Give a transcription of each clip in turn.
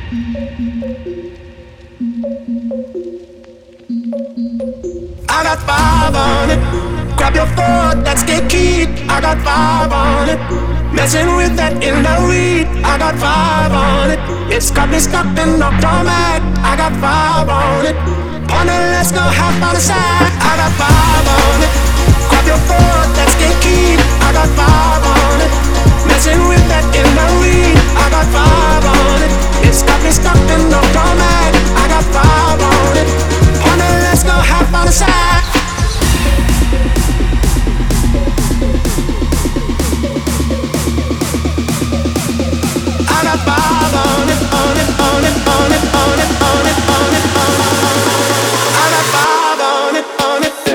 I got five on it. Grab your phone, let's get keyed. I got five on it. Messing with that in the weed. I got five on it. It's got me stuck in the format. I got five on it. Partner, let's go hop on the side. I got five on it. Grab your phone, let's get keyed. I got five on it. Messing with that in the weed. I got five on it. It's got me stuck in the format. I got five on it. Partner, let's go hop on the side. I got five on it, on it, on it, on it, on it, on it, on it, on it. I got five on it, on it.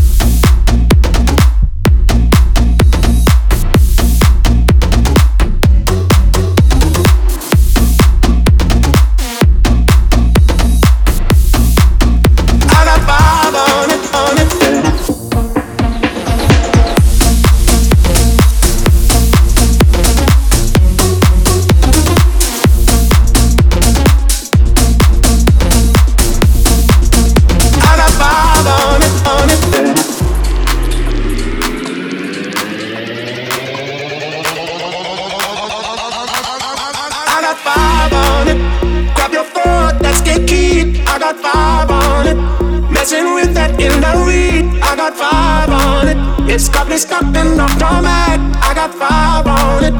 I got five on it, on it. I got five on it. Messing with that in the weed. I got five on it. It's got me stuck in the format. I got five on it.